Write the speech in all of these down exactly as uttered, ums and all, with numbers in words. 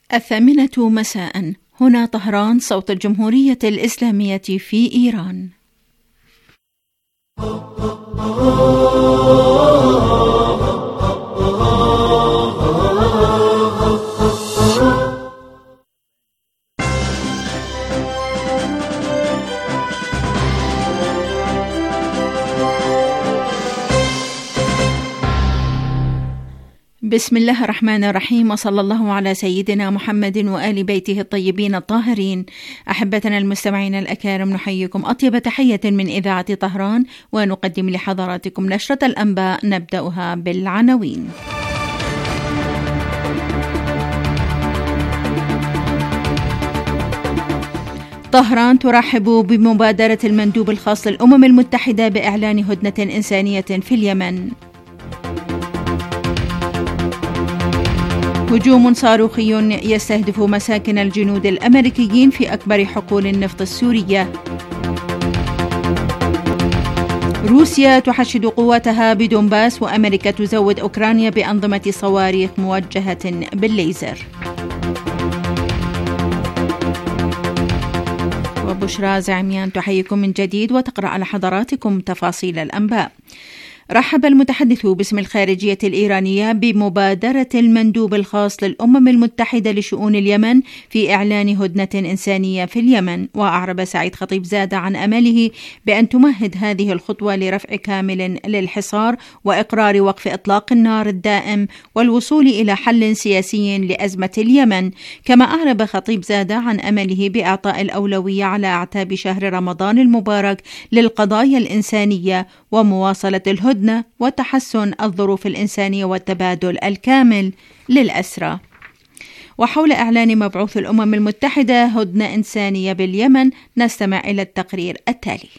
الثامنة مساء، هنا طهران، صوت الجمهورية الإسلامية في إيران. بسم الله الرحمن الرحيم، وصلى الله على سيدنا محمد وآل بيته الطيبين الطاهرين. أحبتنا المستمعين الأكارم، نحييكم أطيب تحية من إذاعة طهران، ونقدم لحضراتكم نشرة الأنباء نبدأها بالعناوين. طهران ترحب بمبادرة المندوب الخاص للأمم المتحدة بإعلان هدنة إنسانية في اليمن. هجوم صاروخي يستهدف مساكن الجنود الأمريكيين في أكبر حقول النفط السورية. روسيا تحشد قواتها بدونباس، وأمريكا تزود أوكرانيا بأنظمة صواريخ موجهة بالليزر. وبشرى زعميان تحييكم من جديد وتقرأ على حضراتكم تفاصيل الأنباء. رحب المتحدث باسم الخارجية الإيرانية بمبادرة المندوب الخاص للأمم المتحدة لشؤون اليمن في إعلان هدنة إنسانية في اليمن، وأعرب سعيد خطيب زادة عن أمله بأن تمهد هذه الخطوة لرفع كامل للحصار وإقرار وقف إطلاق النار الدائم والوصول إلى حل سياسي لأزمة اليمن. كما أعرب خطيب زادة عن أمله بإعطاء الأولوية على أعتاب شهر رمضان المبارك للقضايا الإنسانية ومواصلة الهدنة وتحسن الظروف الإنسانية والتبادل الكامل للأسرى. وحول إعلان مبعوث الأمم المتحدة هدنة إنسانية باليمن، نستمع إلى التقرير التالي.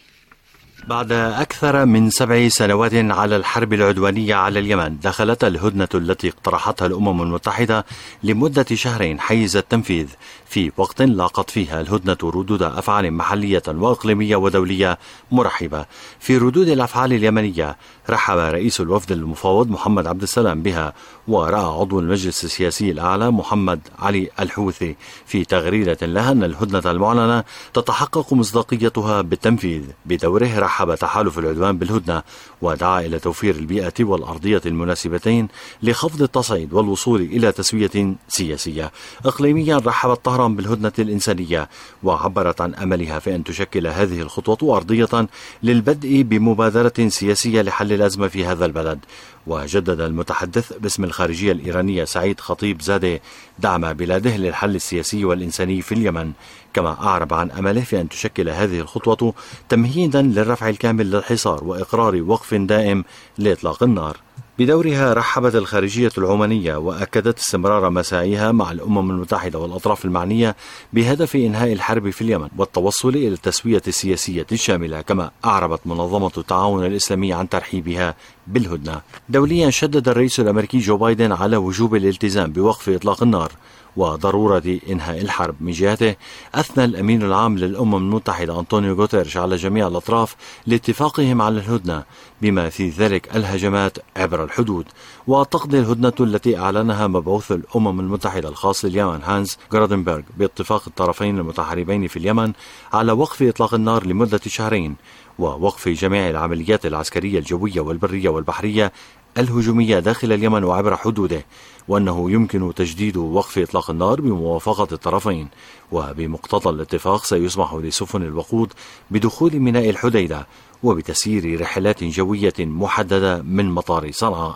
بعد أكثر من سبع سنوات على الحرب العدوانية على اليمن، دخلت الهدنة التي اقترحتها الأمم المتحدة لمدة شهرين حيز التنفيذ في وقت لاقت فيها الهدنة ردود أفعال محلية وإقليمية ودولية مرحبة. في ردود الأفعال اليمنية رحب رئيس الوفد المفاوض محمد عبد السلام بها، ورأى عضو المجلس السياسي الأعلى محمد علي الحوثي في تغريدة لها أن الهدنة المعلنة تتحقق مصداقيتها بالتنفيذ. بدوره رحب تحالف العدوان بالهدنة، ودعا إلى توفير البيئة والأرضية المناسبتين لخفض التصعيد والوصول إلى تسوية سياسية. إقليميا رحبت طهران بالهدنة الإنسانية، وعبرت عن أملها في أن تشكل هذه الخطوة أرضية للبدء بمبادرة سياسية لحل الأزمة في هذا البلد. وجدد المتحدث باسم الخارجية الإيرانية سعيد خطيب زادة دعم بلاده للحل السياسي والإنساني في اليمن، كما أعرب عن أمله في أن تشكل هذه الخطوة تمهيدا للرفع الكامل للحصار وإقرار وقف دائم لإطلاق النار. بدورها رحبت الخارجية العمانية وأكدت استمرار مساعيها مع الأمم المتحدة والأطراف المعنية بهدف إنهاء الحرب في اليمن والتوصل إلى التسوية السياسية الشاملة. كما أعربت منظمة التعاون الإسلامي عن ترحيبها بالهدنة. دوليا شدد الرئيس الأمريكي جو بايدن على وجوب الالتزام بوقف إطلاق النار وضرورة إنهاء الحرب. من جهته أثنى الأمين العام للأمم المتحدة أنطونيو غوتيريش على جميع الأطراف لاتفاقهم على الهدنة، بما في ذلك الهجمات عبر الحدود. وتقضي الهدنة التي أعلنها مبعوث الأمم المتحدة الخاص لليمن هانز غرادنبرغ باتفاق الطرفين المتحاربين في اليمن على وقف إطلاق النار لمدة شهرين، ووقف جميع العمليات العسكرية الجوية والبرية والبحرية الهجومية داخل اليمن وعبر حدوده، وأنه يمكن تجديد وقف إطلاق النار بموافقة الطرفين. وبمقتضى الاتفاق سيسمح لسفن الوقود بدخول ميناء الحديدة وبتسيير رحلات جوية محددة من مطار صنعاء.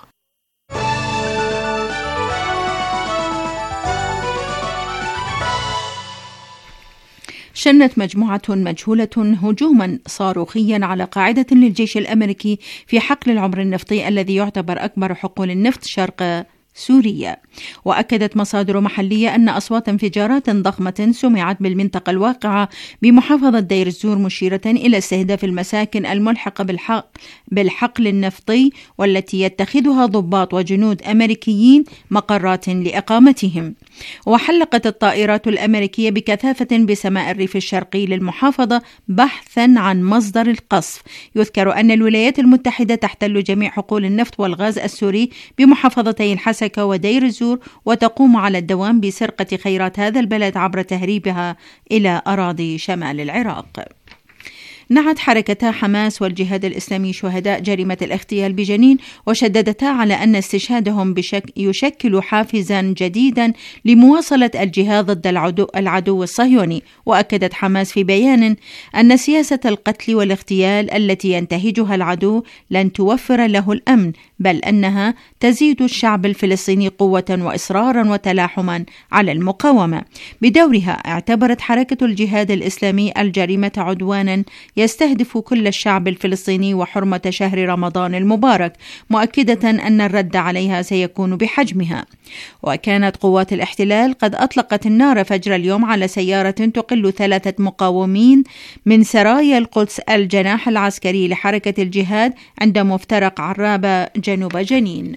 شنت مجموعة مجهولة هجوما صاروخيا على قاعدة للجيش الأمريكي في حقل العمر النفطي الذي يعتبر أكبر حقول النفط شرق سوريا. وأكدت مصادر محلية أن أصوات انفجارات ضخمة سمعت بالمنطقة الواقعة بمحافظة دير الزور، مشيرة إلى استهداف المساكن الملحقة بالحق بالحقل النفطي والتي يتخذها ضباط وجنود أمريكيين مقرات لإقامتهم. وحلقت الطائرات الأمريكية بكثافة بسماء الريف الشرقي للمحافظة بحثا عن مصدر القصف. يذكر أن الولايات المتحدة تحتل جميع حقول النفط والغاز السوري بمحافظتي الحسكة ودير الزور، وتقوم على الدوام بسرقة خيرات هذا البلد عبر تهريبها إلى أراضي شمال العراق. نعت حركتا حماس والجهاد الإسلامي شهداء جريمة الاغتيال بجنين، وشددتا على أن استشهادهم بشك يشكل حافزا جديدا لمواصلة الجهاد ضد العدو, العدو الصهيوني. وأكدت حماس في بيان أن سياسة القتل والاغتيال التي ينتهجها العدو لن توفر له الأمن، بل أنها تزيد الشعب الفلسطيني قوة وإصرارا وتلاحما على المقاومة. بدورها اعتبرت حركة الجهاد الإسلامي الجريمة عدوانا يستهدف كل الشعب الفلسطيني وحرمة شهر رمضان المبارك، مؤكدة أن الرد عليها سيكون بحجمها. وكانت قوات الاحتلال قد أطلقت النار فجر اليوم على سيارة تقل ثلاثة مقاومين من سرايا القدس الجناح العسكري لحركة الجهاد عند مفترق عرابة جنوب جنين.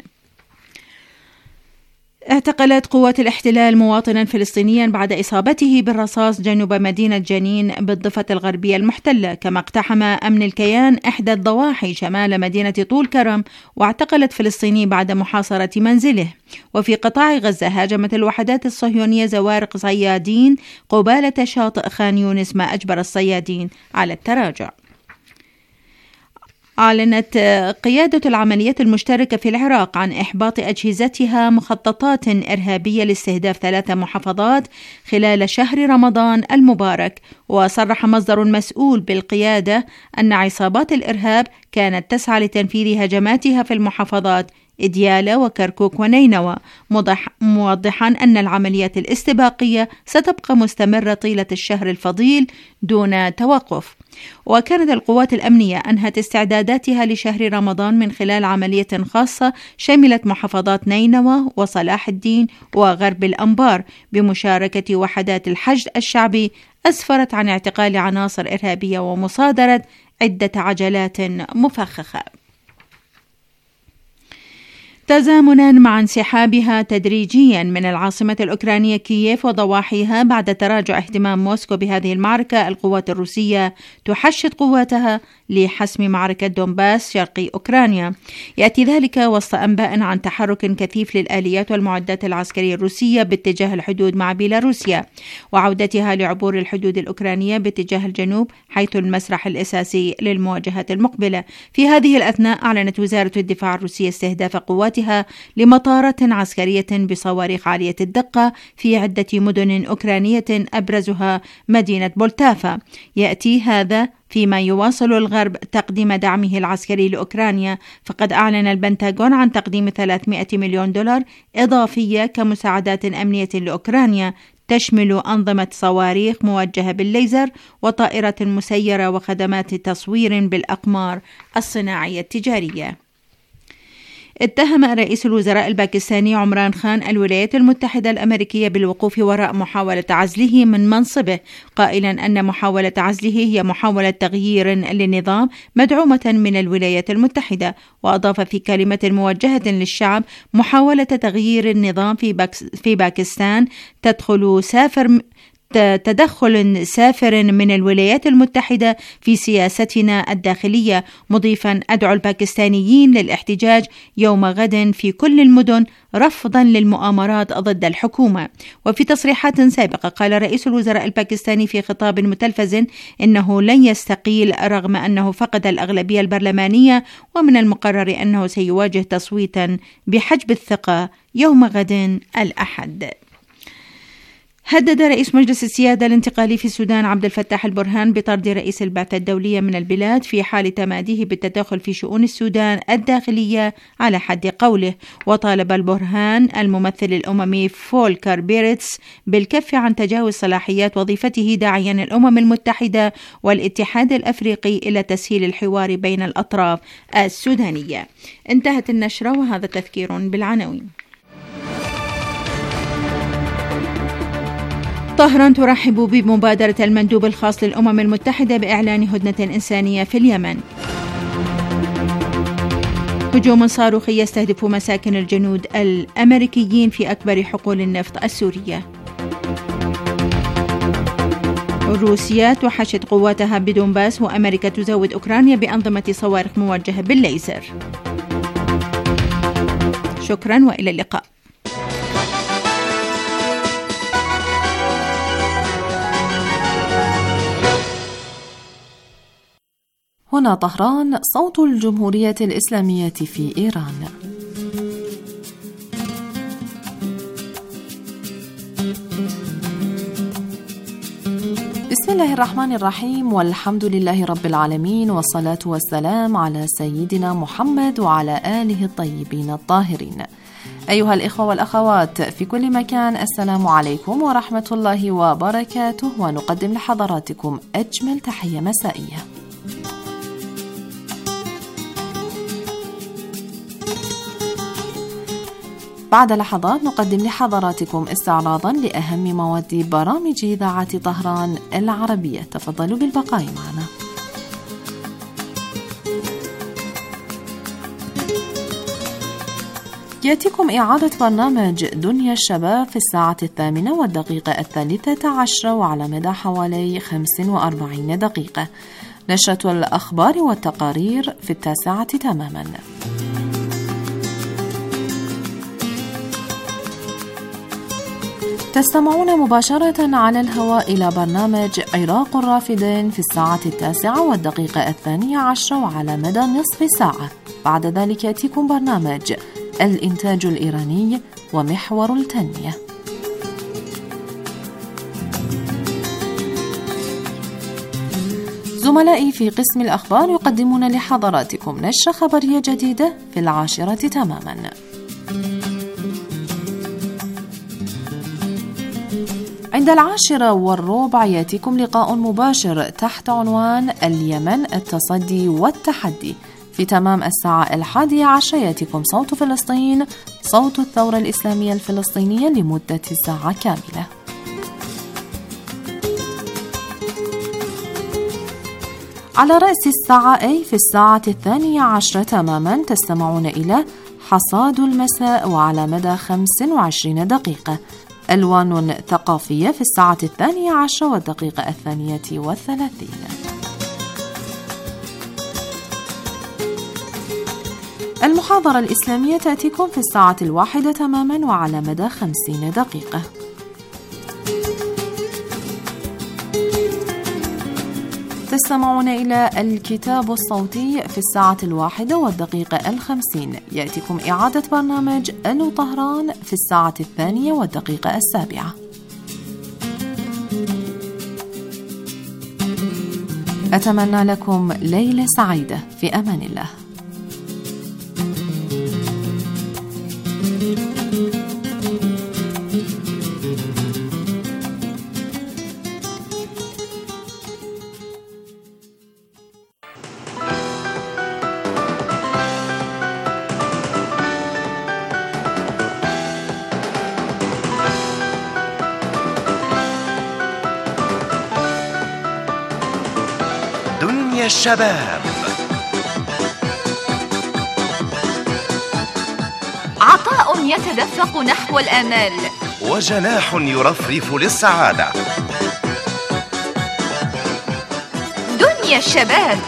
اعتقلت قوات الاحتلال مواطنا فلسطينيا بعد إصابته بالرصاص جنوب مدينة جنين بالضفة الغربية المحتلة. كما اقتحم أمن الكيان إحدى الضواحي شمال مدينة طول كرم واعتقلت فلسطيني بعد محاصرة منزله. وفي قطاع غزة هاجمت الوحدات الصهيونية زوارق صيادين قبالة شاطئ خان يونس، ما أجبر الصيادين على التراجع. أعلنت قيادة العمليات المشتركة في العراق عن إحباط أجهزتها مخططات إرهابية لاستهداف ثلاث محافظات خلال شهر رمضان المبارك. وصرح مصدر مسؤول بالقيادة أن عصابات الإرهاب كانت تسعى لتنفيذ هجماتها في المحافظات إديالة وكركوك ونينوى، موضحا أن العمليات الاستباقية ستبقى مستمرة طيلة الشهر الفضيل دون توقف. وكانت القوات الأمنية أنهت استعداداتها لشهر رمضان من خلال عملية خاصة شملت محافظات نينوى وصلاح الدين وغرب الأنبار بمشاركة وحدات الحشد الشعبي، أسفرت عن اعتقال عناصر إرهابية ومصادرة عدة عجلات مفخخة. تزامنا مع انسحابها تدريجيا من العاصمة الأوكرانية كييف وضواحيها بعد تراجع اهتمام موسكو بهذه المعركة، القوات الروسية تحشد قواتها لحسم معركة دونباس شرقي أوكرانيا. يأتي ذلك وسط أنباء عن تحرك كثيف للآليات والمعدات العسكرية الروسية باتجاه الحدود مع بيلاروسيا، وعودتها لعبور الحدود الأوكرانية باتجاه الجنوب حيث المسرح الأساسي للمواجهات المقبلة. في هذه الأثناء أعلنت وزارة الدفاع الروسية استهداف قواتها لمطارات عسكرية بصواريخ عالية الدقة في عدة مدن أوكرانية أبرزها مدينة بولتافا. يأتي هذا فيما يواصل الغرب تقديم دعمه العسكري لأوكرانيا، فقد أعلن البنتاغون عن تقديم ثلاثمائة مليون دولار إضافية كمساعدات أمنية لأوكرانيا تشمل أنظمة صواريخ موجهة بالليزر وطائرة مسيرة وخدمات تصوير بالأقمار الصناعية التجارية. اتهم رئيس الوزراء الباكستاني عمران خان الولايات المتحدة الأمريكية بالوقوف وراء محاولة عزله من منصبه، قائلا أن محاولة عزله هي محاولة تغيير للنظام مدعومة من الولايات المتحدة. وأضاف في كلمة موجهة للشعب: محاولة تغيير النظام في, باكس في باكستان تدخل سافر تدخل سافر من الولايات المتحدة في سياستنا الداخلية، مضيفا: أدعو الباكستانيين للاحتجاج يوم غد في كل المدن رفضا للمؤامرات ضد الحكومة. وفي تصريحات سابقة قال رئيس الوزراء الباكستاني في خطاب متلفز إنه لن يستقيل رغم أنه فقد الأغلبية البرلمانية، ومن المقرر أنه سيواجه تصويتا بحجب الثقة يوم غد الأحد. هدد رئيس مجلس السيادة الانتقالي في السودان عبد الفتاح البرهان بطرد رئيس البعثة الدولية من البلاد في حال تماديه بالتدخل في شؤون السودان الداخلية على حد قوله. وطالب البرهان الممثل الأممي فولكر بيرتس بالكف عن تجاوز صلاحيات وظيفته، داعيا الأمم المتحدة والاتحاد الأفريقي إلى تسهيل الحوار بين الأطراف السودانية. انتهت النشرة وهذا تذكير بالعناوين. طهران ترحب بمبادرة المندوب الخاص للأمم المتحدة بإعلان هدنة إنسانية في اليمن. هجوم صاروخي يستهدف مساكن الجنود الأمريكيين في أكبر حقول النفط السورية. روسيا توحشد قواتها بدونباس، وأمريكا تزود أوكرانيا بأنظمة صواريخ موجهة بالليزر. شكرا وإلى اللقاء. هنا طهران، صوت الجمهورية الإسلامية في إيران. بسم الله الرحمن الرحيم، والحمد لله رب العالمين، والصلاة والسلام على سيدنا محمد وعلى آله الطيبين الطاهرين. أيها الإخوة والأخوات في كل مكان، السلام عليكم ورحمة الله وبركاته، ونقدم لحضراتكم أجمل تحية مسائية. بعد لحظات نقدم لحضراتكم استعراضا لأهم مواد برامج إذاعة طهران العربية. تفضلوا بالبقاء معنا. يأتيكم إعادة برنامج دنيا الشباب في الساعة الثامنة والدقيقة الثالثة عشرة وعلى مدى حوالي خمس وأربعين دقيقة. نشرة الأخبار والتقارير في التاسعة تماما. تستمعون مباشرة على الهواء إلى برنامج عراق الرافدين في الساعة التاسعة والدقيقة الثانية عشرة وعلى مدى نصف ساعة. بعد ذلك يأتيكم برنامج الإنتاج الإيراني ومحور التنمية. زملائي في قسم الأخبار يقدمون لحضراتكم نشرة خبرية جديدة في العاشرة تماما. عند العاشرة والربع يأتيكم لقاء مباشر تحت عنوان اليمن، التصدي والتحدي. في تمام الساعة الحادية عشر يأتيكم صوت فلسطين، صوت الثورة الإسلامية الفلسطينية لمدة ساعة كاملة. على رأس الساعة أي في الساعة الثانية عشرة تماما تستمعون إلى حصاد المساء وعلى مدى خمس وعشرين دقيقة. ألوان ثقافية في الساعة الثانية عشرة والدقيقة الثانية والثلاثين. المحاضرة الإسلامية تأتيكم في الساعة الواحدة تماما وعلى مدى خمسين دقيقة. تستمعون إلى الكتاب الصوتي في الساعة الواحدة والدقيقة الخمسين. يأتيكم إعادة برنامج ألو طهران في الساعة الثانية والدقيقة السابعة. أتمنى لكم ليلة سعيدة في أمان الله. دنيا الشباب، عطاء يتدفق نحو الآمال، وجناح يرفرف للسعادة. دنيا الشباب.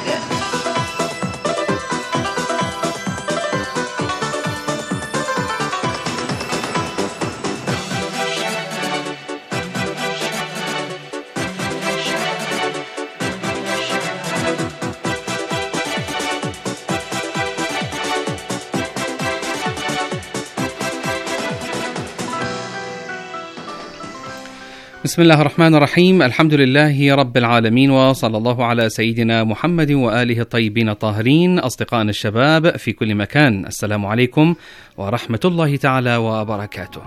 بسم الله الرحمن الرحيم. الحمد لله رب العالمين، وصلى الله على سيدنا محمد وآله الطيبين الطاهرين. أصدقائنا الشباب في كل مكان، السلام عليكم ورحمة الله تعالى وبركاته.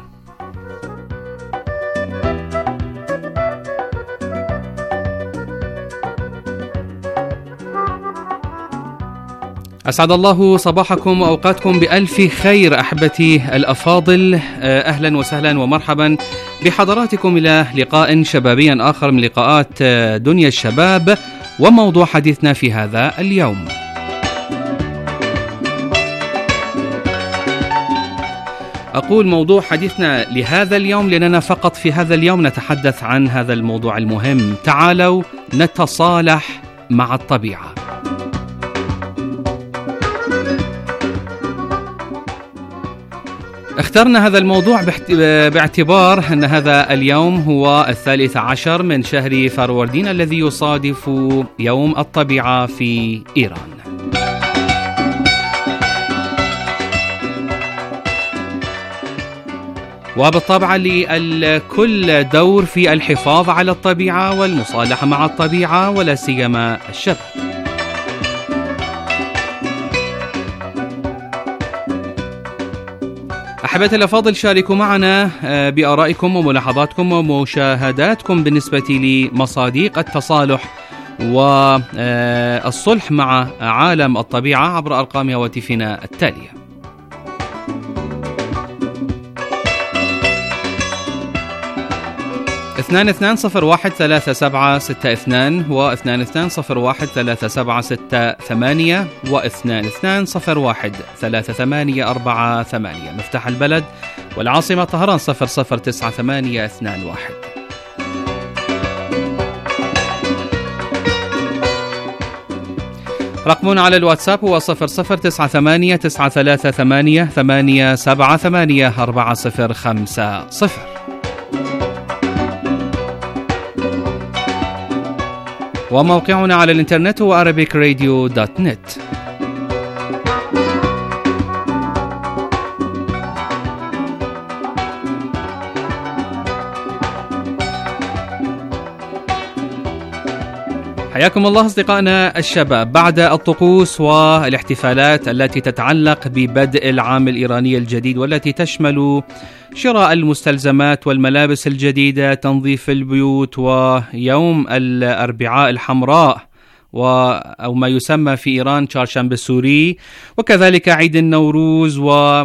أسعد الله صباحكم وأوقاتكم بألف خير أحبتي الأفاضل. أهلا وسهلا ومرحبا بحضراتكم إلى لقاء شبابي آخر من لقاءات دنيا الشباب، وموضوع حديثنا في هذا اليوم أقول موضوع حديثنا لهذا اليوم لأننا فقط في هذا اليوم نتحدث عن هذا الموضوع المهم. تعالوا نتصالح مع الطبيعة. اخترنا هذا الموضوع باعتبار أن هذا اليوم هو الثالث عشر من شهر فروردين الذي يصادف يوم الطبيعة في إيران. وبالطبع للكل دور في الحفاظ على الطبيعة والمصالحة مع الطبيعة ولا سيما الشباب. أحبتي الأفاضل، شاركوا معنا بآرائكم وملاحظاتكم ومشاهداتكم بالنسبة لمصادق التصالح والصلح مع عالم الطبيعة عبر أرقام هواتفنا التالية: اثنان اثنان صفر واحد ثلاثة سبعة ستة اثنان واثنان اثنان صفر واحد ثلاثة سبعة ستة ثمانية واثنان اثنان صفر واحد ثلاثة ثمانية أربعة ثمانية. مفتاح البلد والعاصمة طهران صفر صفر تسعة ثمانية اثنان واحد. رقمنا على الواتساب هو صفر صفر تسعة ثمانية تسعة ثلاثة ثمانية ثمانية سبعة ثمانية أربعة صفر خمسة صفر. وموقعنا على الإنترنت هو arabic radio دوت نت. حياكم الله أصدقائنا الشباب. بعد الطقوس والاحتفالات التي تتعلق ببدء العام الإيراني الجديد والتي تشمل شراء المستلزمات والملابس الجديدة، تنظيف البيوت، ويوم الأربعاء الحمراء أو ما يسمى في إيران چهارشنبه سوری، وكذلك عيد النوروز و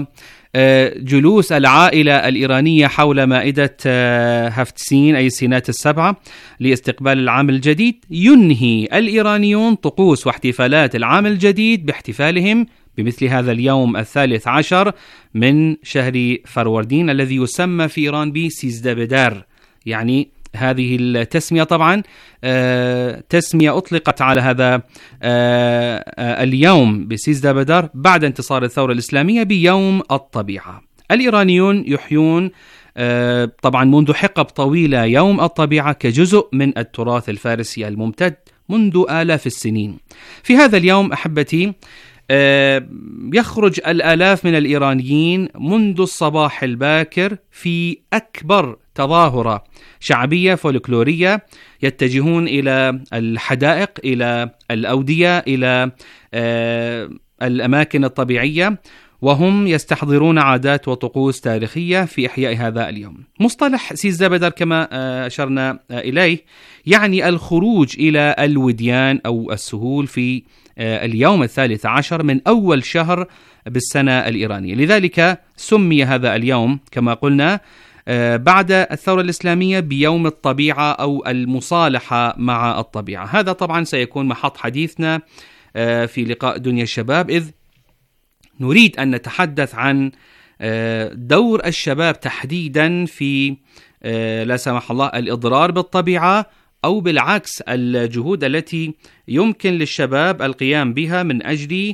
جلوس العائلة الإيرانية حول مائدة هفتسين أي السينات السبعة لاستقبال العام الجديد، ينهي الإيرانيون طقوس واحتفالات العام الجديد باحتفالهم بمثل هذا اليوم الثالث عشر من شهر فروردين الذي يسمى في إيران بسيزدابدار. يعني هذه التسمية طبعا آه تسمية أطلقت على هذا آه آه اليوم بسيزدابدار بعد انتصار الثورة الإسلامية بيوم الطبيعة. الإيرانيون يحيون آه طبعا منذ حقب طويلة يوم الطبيعة كجزء من التراث الفارسي الممتد منذ آلاف السنين. في هذا اليوم أحبتي آه يخرج الآلاف من الإيرانيين منذ الصباح الباكر في أكبر تظاهرة شعبية فولكلورية، يتجهون إلى الحدائق، إلى الأودية، إلى آه الأماكن الطبيعية، وهم يستحضرون عادات وطقوس تاريخية في إحياء هذا اليوم. مصطلح سيزدابدار كما آه أشرنا آه إليه يعني الخروج إلى الوديان أو السهول في آه اليوم الثالث عشر من أول شهر بالسنة الإيرانية. لذلك سمي هذا اليوم كما قلنا بعد الثورة الإسلامية بيوم الطبيعة أو المصالحة مع الطبيعة. هذا طبعا سيكون محط حديثنا في لقاء دنيا الشباب، إذ نريد أن نتحدث عن دور الشباب تحديدا في لا سمح الله الإضرار بالطبيعة، أو بالعكس الجهود التي يمكن للشباب القيام بها من أجل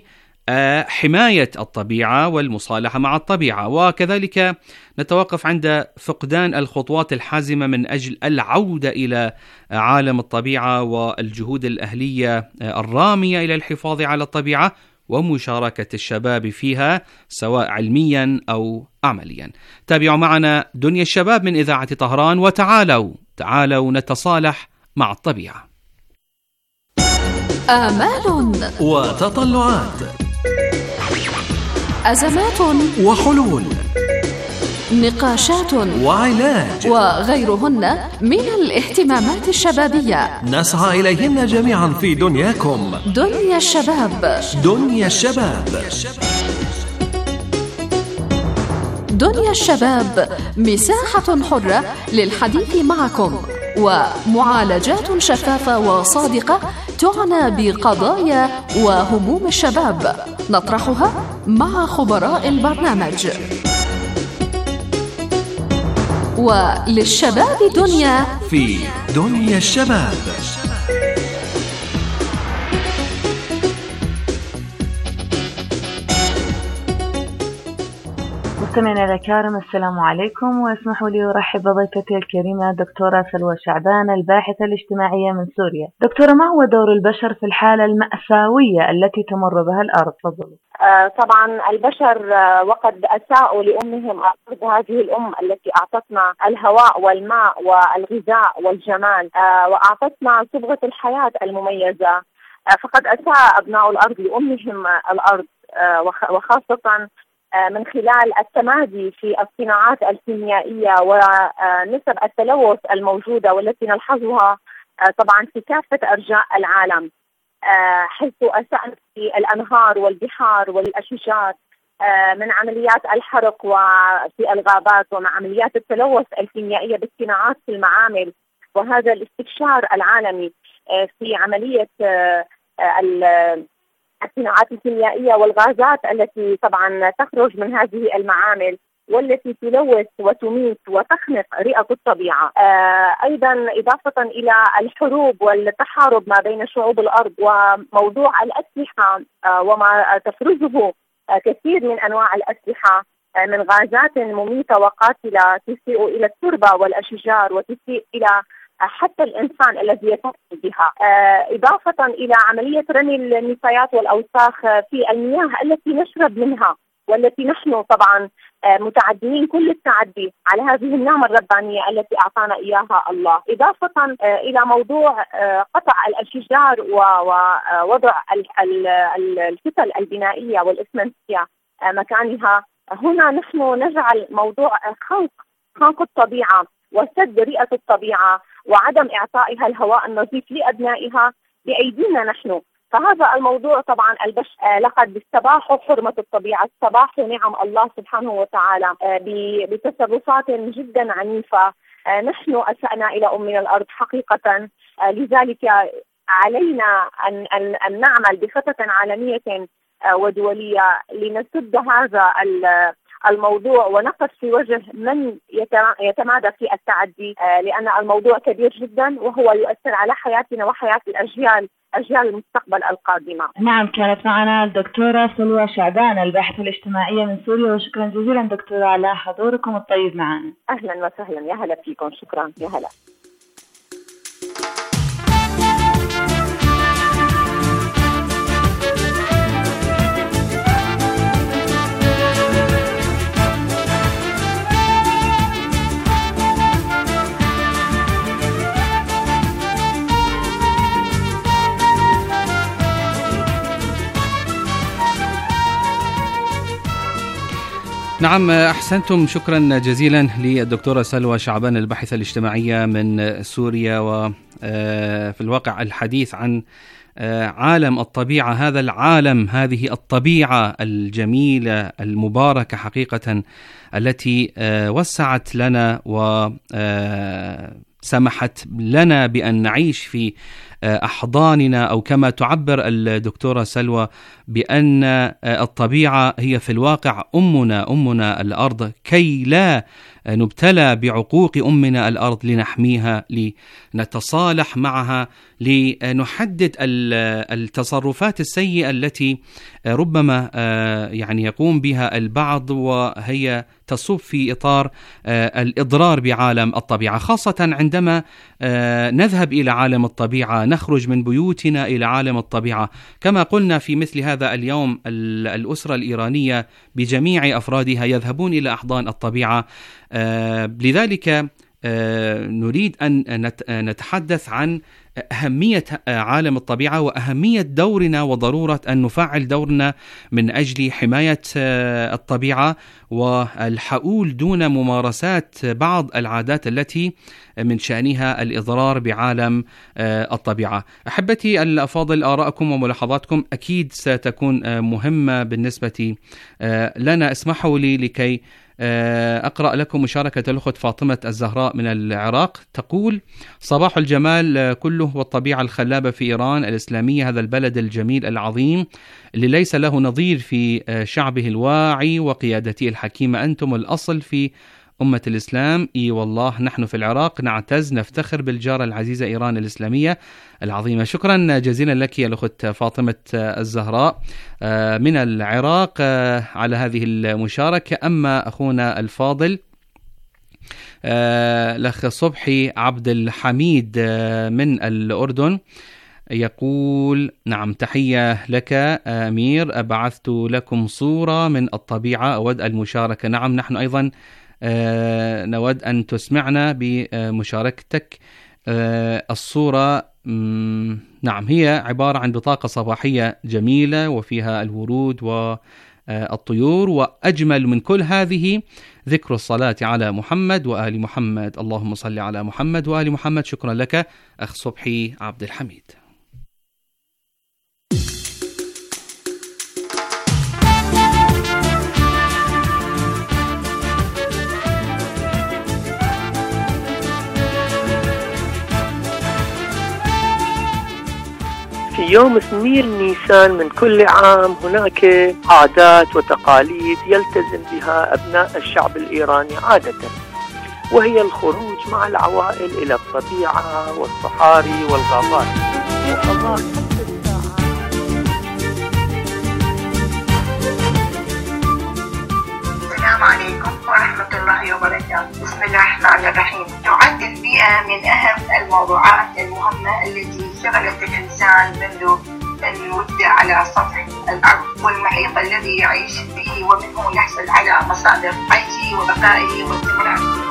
حماية الطبيعة والمصالحة مع الطبيعة. وكذلك نتوقف عند فقدان الخطوات الحازمة من أجل العودة إلى عالم الطبيعة والجهود الأهلية الرامية إلى الحفاظ على الطبيعة ومشاركة الشباب فيها سواء علميا أو عمليا. تابعوا معنا دنيا الشباب من إذاعة طهران، وتعالوا تعالوا نتصالح مع الطبيعة. آمال وتطلعات، أزمات وحلول، نقاشات وعلاج، وغيرهن من الاهتمامات الشبابية نسعى إليهن جميعا في دنياكم. دنيا الشباب. دنيا الشباب. دنيا الشباب مساحة حرة للحديث معكم، ومعالجات شفافة وصادقة تعنى بقضايا وهموم الشباب نطرحها مع خبراء البرنامج. وللشباب دنيا في دنيا الشباب. مستمعينا الكرام، السلام عليكم، واسمحوا لي أرحب بضيفتي الكريمة دكتورة سلوى شعبان، الباحثة الاجتماعية من سوريا. دكتورة، ما هو دور البشر في الحالة المأساوية التي تمر بها الأرض؟ تفضلوا. آه طبعا البشر آه وقد أساءوا لأمهم الأرض، هذه الأم التي أعطتنا الهواء والماء والغذاء والجمال آه وأعطتنا صبغة الحياة المميزة، آه فقد أساء أبناء الأرض لأمهم الأرض، آه وخاصة من خلال التمادي في الصناعات الكيميائية ونسب التلوث الموجودة والتي نلحظها طبعا في كافة أرجاء العالم، حيث أسأنا في الأنهار والبحار والأشجار من عمليات الحرق وفي الغابات، ومع عمليات التلوث الكيميائية بالصناعات في المعامل، وهذا الاستبشار العالمي في عملية الصناعات الكيميائية والغازات التي طبعا تخرج من هذه المعامل والتي تلوث وتميت وتخنق رئة الطبيعة. آه أيضا إضافة إلى الحروب والتحارب ما بين شعوب الأرض وموضوع الأسلحة آه وما تفرزه آه كثير من أنواع الأسلحة آه من غازات مميتة وقاتلة تسيء إلى التربة والأشجار وتسيء إلى حتى الإنسان الذي يتعامل بها، إضافة إلى عملية رمي النفايات والأوساخ في المياه التي نشرب منها، والتي نحن طبعا متعدين كل التعدي على هذه النعمة الربانية التي أعطانا إياها الله، إضافة إلى موضوع قطع الأشجار ووضع الكتل البنائية والإسمنتية مكانها. هنا نحن نجعل موضوع خنق خنق الطبيعة وسد رئة الطبيعة وعدم إعطائها الهواء النظيف لأبنائها بأيدينا نحن. فهذا الموضوع طبعا البشر لقد استباحوا حرمة الطبيعة، استباحوا نعم الله سبحانه وتعالى بتصرفات جدا عنيفة. نحن أسأنا إلى أمنا الأرض حقيقة، لذلك علينا أن, أن, أن نعمل بخطة عالمية ودولية لنسد هذا الموضوع ونقف في وجه من يتمادى في التعدي، لأن الموضوع كبير جدا وهو يؤثر على حياتنا وحياة الأجيال أجيال المستقبل القادمة. نعم، كانت معنا الدكتورة سلوى شعبان، الباحثة الاجتماعية من سوريا، وشكرا جزيلا دكتورة على حضوركم الطيب معنا. أهلا وسهلا، يا هلا فيكم، شكرا، يا هلا. نعم، أحسنتم، شكرا جزيلا للدكتورة سلوى شعبان، الباحثة الاجتماعية من سوريا. وفي الواقع الحديث عن عالم الطبيعة، هذا العالم، هذه الطبيعة الجميلة المباركة حقيقة التي وسعت لنا وسمحت لنا بأن نعيش في أحضاننا، أو كما تعبر الدكتورة سلوى بأن الطبيعة هي في الواقع أمنا أمنا الأرض، كي لا نبتلى بعقوق أمنا الأرض، لنحميها، لنتصالح معها، لنحدد التصرفات السيئة التي ربما يعني يقوم بها البعض وهي تصب في إطار الإضرار بعالم الطبيعة، خاصة عندما نذهب إلى عالم الطبيعة، نخرج من بيوتنا إلى عالم الطبيعة. كما قلنا في مثل هذا اليوم، الأسرة الإيرانية بجميع أفرادها يذهبون إلى أحضان الطبيعة. لذلك نريد أن نتحدث عن أهمية عالم الطبيعة وأهمية دورنا وضرورة أن نفعل دورنا من أجل حماية الطبيعة والحؤول دون ممارسات بعض العادات التي من شأنها الإضرار بعالم الطبيعة. أحبتي الأفاضل، آراءكم وملاحظاتكم أكيد ستكون مهمة بالنسبة لنا. اسمحوا لي لكي أقرأ لكم مشاركة الأخت فاطمة الزهراء من العراق، تقول: صباح الجمال كله والطبيعة الخلابة في إيران الإسلامية، هذا البلد الجميل العظيم اللي ليس له نظير في شعبه الواعي وقيادته الحكيمة، أنتم الأصل في أمة الإسلام. إي والله نحن في العراق نعتز نفتخر بالجارة العزيزة إيران الإسلامية العظيمة. شكرا جزيلا لك يا الأخت فاطمة الزهراء من العراق على هذه المشاركة. أما أخونا الفاضل الأخ صبحي عبد الحميد من الأردن يقول: نعم، تحية لك أمير، أبعثت لكم صورة من الطبيعة أود المشاركة. نعم، نحن أيضا نود أن تسمعنا بمشاركتك. الصورة نعم هي عبارة عن بطاقة صباحية جميلة وفيها الورود والطيور، وأجمل من كل هذه ذكر الصلاة على محمد وآل محمد. اللهم صل على محمد وآل محمد. شكرا لك أخ صبحي عبد الحميد. في يوم اثنين نيسان من كل عام هناك عادات وتقاليد يلتزم بها أبناء الشعب الإيراني عادة، وهي الخروج مع العوائل إلى الطبيعة والصحاري والغابات وقضاء السلام عليكم ورحمة الله وبركاته. بسم الله الرحمن الرحيم. تعد البيئة من أهم الموضوعات المهمة التي شغلت الإنسان منذ أن يولد على سطح الأرض والمحيط الذي يعيش فيه، ومنه يحصل على مصادر عيشه وبقائه واستمراره.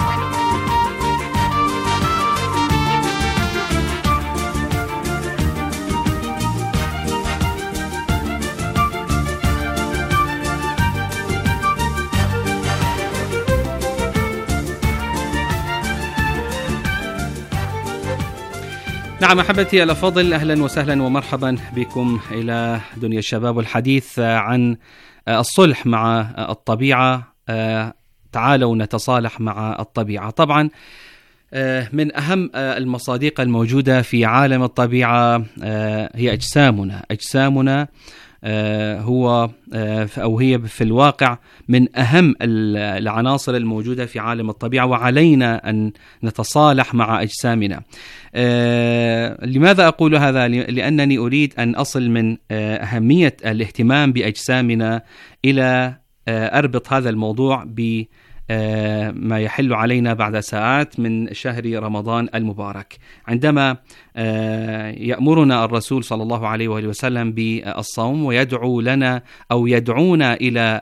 نعم أحبتي الأفاضل، أهلا وسهلا ومرحبا بكم إلى دنيا الشباب والحديث عن الصلح مع الطبيعة. تعالوا نتصالح مع الطبيعة. طبعا من أهم المصادق الموجودة في عالم الطبيعة هي أجسامنا. أجسامنا هو أو هي في الواقع من أهم العناصر الموجودة في عالم الطبيعة، وعلينا أن نتصالح مع أجسامنا. لماذا أقول هذا؟ لأنني أريد أن أصل من أهمية الاهتمام بأجسامنا إلى أربط هذا الموضوع ب ما يحل علينا بعد ساعات من شهر رمضان المبارك، عندما يأمرنا الرسول صلى الله عليه وآله وسلم بالصوم ويدعو لنا أو يدعونا إلى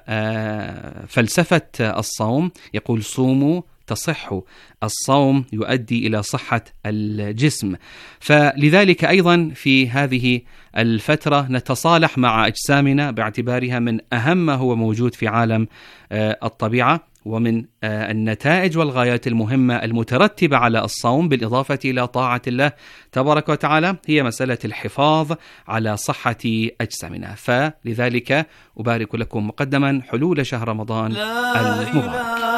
فلسفة الصوم. يقول: صوموا تصحوا. الصوم يؤدي إلى صحة الجسم، فلذلك أيضا في هذه الفترة نتصالح مع أجسامنا باعتبارها من أهم ما هو موجود في عالم الطبيعة. ومن النتائج والغايات المهمة المترتبة على الصوم بالإضافة إلى طاعة الله تبارك وتعالى هي مسألة الحفاظ على صحة أجسامنا. فلذلك أبارك لكم مقدما حلول شهر رمضان المبارك.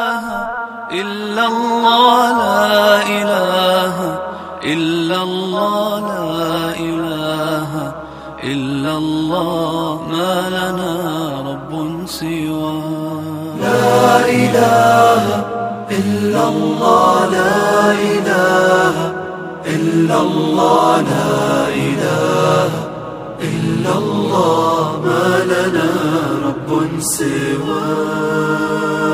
إلا الله لا إله إلا الله لا إله إلا الله ما لنا رب سواه. لا إله إلا الله لا إله إلا الله لا إله إلا الله ما لنا رب سواه.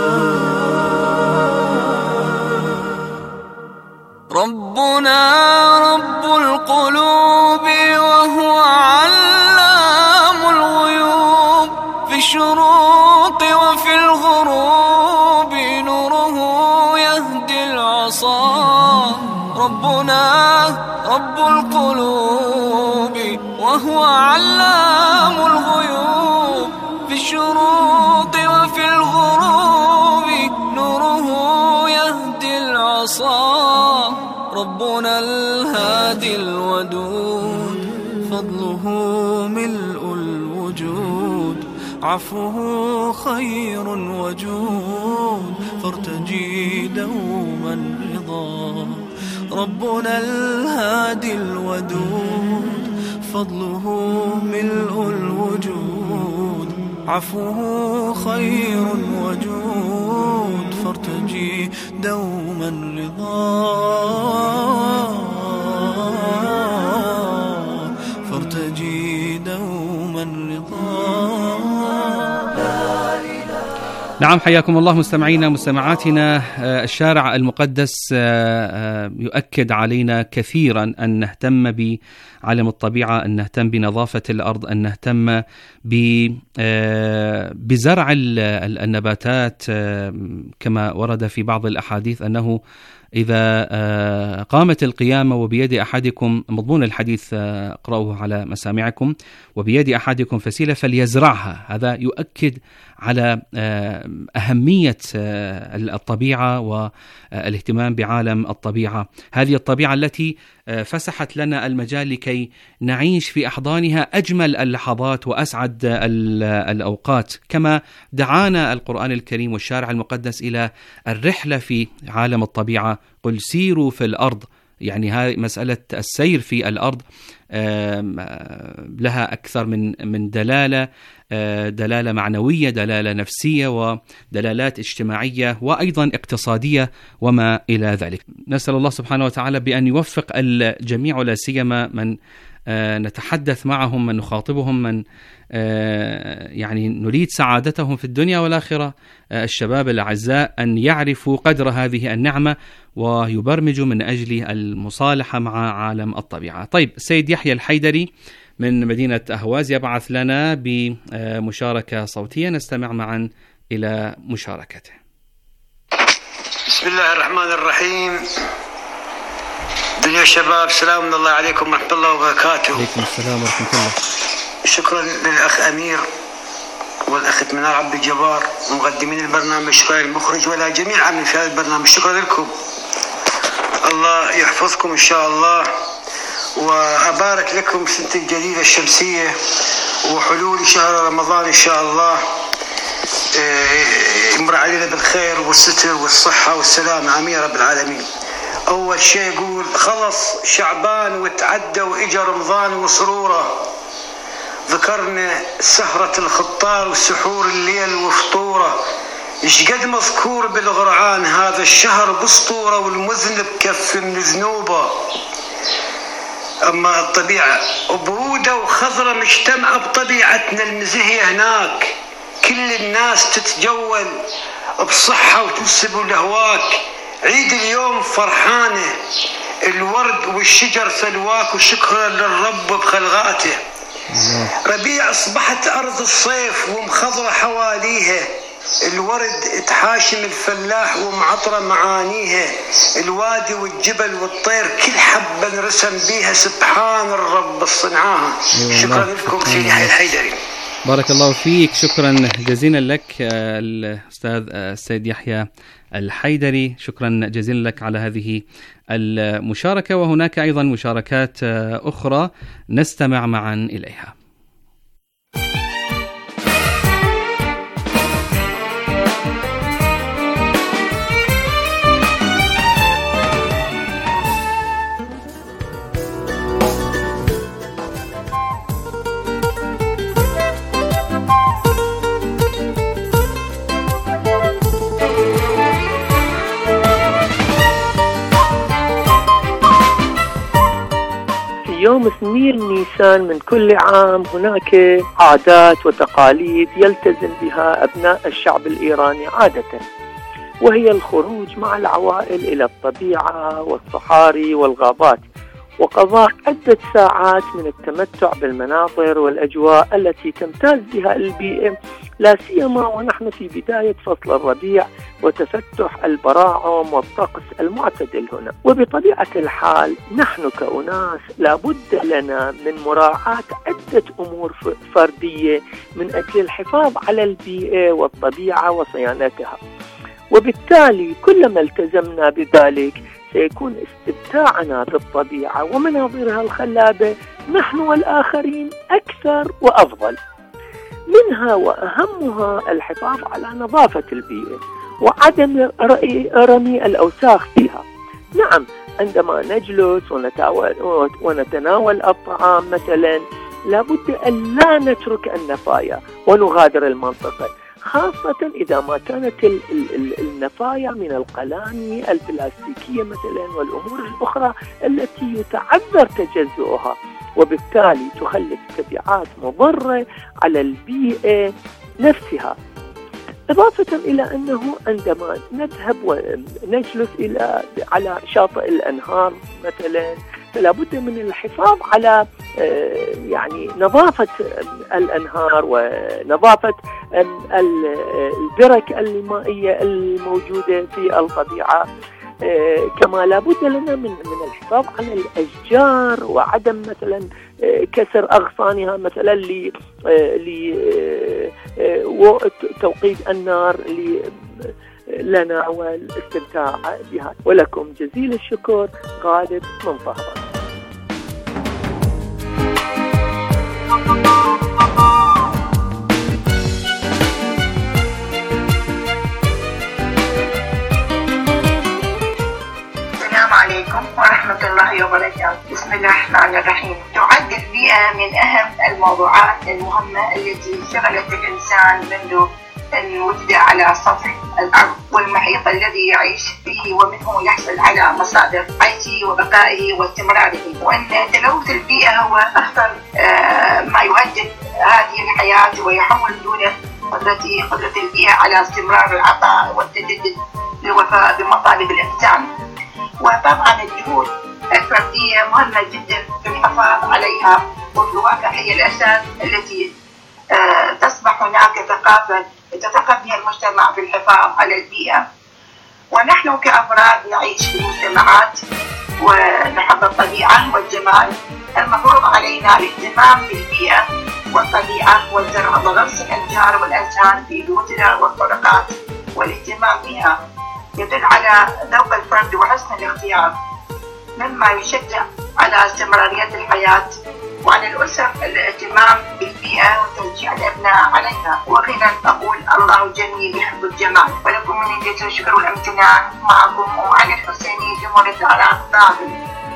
ربنا رب القلوب وهو علام الغيوب، في الشروق وفي الغروب نوره يهدي العصا. ربنا رب القلوب وهو علام الغيوب، في الشروق وفي الغروب نوره يهدي العصا. ربنا الهادي الودود فضله ملء الوجود، عفوه خير وجود فارتجي دوما رضا. ربنا الهادي الودود فضله ملء الوجود، عفوه خير وجود فارتجي فارتجي دوما رضا فارتجي دوما رضا. نعم، حياكم الله مستمعينا مستمعاتنا. الشارع المقدس يؤكد علينا كثيرا أن نهتم بعالم الطبيعة، أن نهتم بنظافة الأرض، أن نهتم بزرع النباتات، كما ورد في بعض الأحاديث أنه إذا قامت القيامة وبيد أحدكم، مضمون الحديث اقرأوه على مسامعكم، وبيد أحدكم فسيلة فليزرعها. هذا يؤكد على أهمية الطبيعة والاهتمام بعالم الطبيعة، هذه الطبيعة التي فسحت لنا المجال لكي نعيش في أحضانها أجمل اللحظات وأسعد الأوقات، كما دعانا القرآن الكريم والشارع المقدس إلى الرحلة في عالم الطبيعة. قل سيروا في الأرض، يعني هذه مسألة السير في الأرض لها أكثر من من دلالة، دلالة معنوية، دلالة نفسية، ودلالات اجتماعية وأيضا اقتصادية وما إلى ذلك. نسأل الله سبحانه وتعالى بأن يوفق الجميع، ولا سيما من نتحدث معهم، من نخاطبهم، من يعني نريد سعادتهم في الدنيا والآخرة، الشباب الأعزاء، أن يعرفوا قدر هذه النعمة ويبرمجوا من أجل المصالحة مع عالم الطبيعة. طيب، السيد يحيى الحيدري من مدينة أهواز يبعث لنا بمشاركة صوتية، نستمع معا إلى مشاركته. بسم الله الرحمن الرحيم. دنيا الشباب، سلام من الله عليكم ورحمة الله وبركاته. عليكم السلام ورحمة الله. شكرا للأخ أمير والأخت منار عبد الجبار مقدمين البرنامج، شكرا للمخرج ولا جميع عاملين في هذا البرنامج، شكرا لكم. الله يحفظكم إن شاء الله، وأبارك لكم سنة الجديدة الشمسية وحلول شهر رمضان إن شاء الله يمر علينا بالخير والستر والصحة والسلامة، آمين رب العالمين. أول شيء يقول خلص شعبان وتعدى وإجا رمضان وسروره، ذكرنا سهرة الخطار وسحور الليل وفطوره، إيش قد مذكور بالقرآن هذا الشهر بسطورة، والمذنب كف من ذنوبه. أما الطبيعة برودة وخضرة مجتمعة بطبيعتنا المزهية هناك، كل الناس تتجول بصحة وتنسب لهواك. عيد اليوم فرحانة، الورد والشجر سلواك، وشكرا للرب بخلقاته. ربيع أصبحت أرض الصيف ومخضرة حواليها، الورد تحاشم الفلاح ومعطرة معانيها، الوادي والجبل والطير كل حبة نرسم بيها سبحان الرب الصنعاها. شكرا لكم سيدي يحيى الحيدري. بارك الله فيك، شكرا جزيلا لك الأستاذ السيد يحيى الحيدري، شكرا جزيلا لك على هذه المشاركة. وهناك أيضا مشاركات أخرى نستمع معا إليها. يوم اثنين نيسان من كل عام هناك عادات وتقاليد يلتزم بها أبناء الشعب الإيراني عادة، وهي الخروج مع العوائل إلى الطبيعة والصحاري والغابات، وقضاء عدة ساعات من التمتع بالمناظر والأجواء التي تمتاز بها البيئة، لا سيما ونحن في بداية فصل الربيع وتفتح البراعم والطقس المعتدل هنا. وبطبيعة الحال نحن كأناس لابد لنا من مراعاة عدة أمور فردية من أجل الحفاظ على البيئة والطبيعة وصيانتها، وبالتالي كلما التزمنا بذلك سيكون استمتاعنا بالطبيعة ومناظرها الخلابة نحن والآخرين أكثر وأفضل. منها وأهمها الحفاظ على نظافة البيئة وعدم رمي الأوساخ فيها. نعم، عندما نجلس ونتناول الطعام مثلا لابد أن لا نترك النفايا ونغادر المنطقة، خاصة إذا ما كانت ال ال ال النفايا من القلامي البلاستيكية مثلا والأمور الأخرى التي يتعذر تجزؤها، وبالتالي تخلف تبعات مضرة على البيئة نفسها. إضافة إلى أنه عندما نذهب ونجلس إلى على شاطئ الأنهار مثلا، فلا بد من الحفاظ على يعني نظافة الأنهار ونظافة البرك المائية الموجودة في الطبيعة. كما لا بد لنا من من الحفاظ على الأشجار وعدم مثلا كسر أغصانها مثلا ل لتوقيد النار لنا والاستمتاع بها. ولكم جزيل الشكر. غالب من طهران. السلام عليكم ورحمة الله وبركاته. بسم الله الرحمن الرحيم. تعد البيئة من أهم الموضوعات المهمة التي شغلت الإنسان منذ أن وجد على سطح الأرض والمحيط الذي يعيش فيه، ومنه يحصل على مصادر عيشه وبقائه واستمراره. وأن تلوث البيئة هو أخطر ما يهدد هذه الحياة ويحول دون قدرة قدرة البيئة على استمرار العطاء والتجدد للوفاء بمطالب الإنسان. وطبعا الجهود الفردية مهمة جدا في الحفاظ عليها، وفي الواقع هي الأساس التي آه تصبح هناك ثقافة يتثقف بها المجتمع في الحفاظ على البيئة. ونحن كأفراد نعيش في مجتمعات ونحب الطبيعة والجمال. المفروض علينا الاهتمام بالبيئة والطبيعة والزرع وغرس الأشجار والأزهار في بيوتنا والطرقات، والاهتمام بها يدل على ذوق الفرد وحسن الاختيار، مما يشجع على استمرارية الحياة. وعن الأسر الاهتمام بالبيئة وتشجيع الأبناء عليها. وأخيرا أقول الله جميل يحب الجمال. ولكم من جزيل الشكر والامتنان. معكم أم علي الحسيني، جمهورية العراق، طابل.